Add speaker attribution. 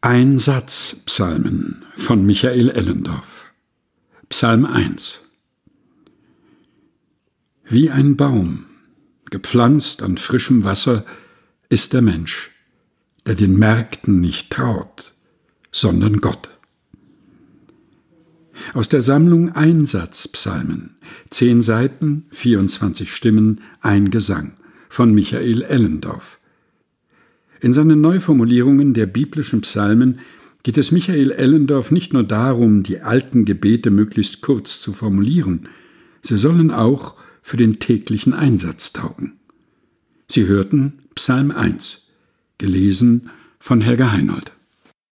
Speaker 1: Einsatzpsalmen von Michael Ellendorf. Psalm 1. Wie ein Baum, gepflanzt an frischem Wasser, ist der Mensch, der den Märkten nicht traut, sondern Gott. Aus der Sammlung Einsatzpsalmen, 10 Seiten, 24 Stimmen, ein Gesang von Michael Ellendorf. In seinen Neuformulierungen der biblischen Psalmen geht es Michael Ellendorf nicht nur darum, die alten Gebete möglichst kurz zu formulieren, sie sollen auch für den täglichen Einsatz taugen. Sie hörten Psalm 1, gelesen von Helga Heinold.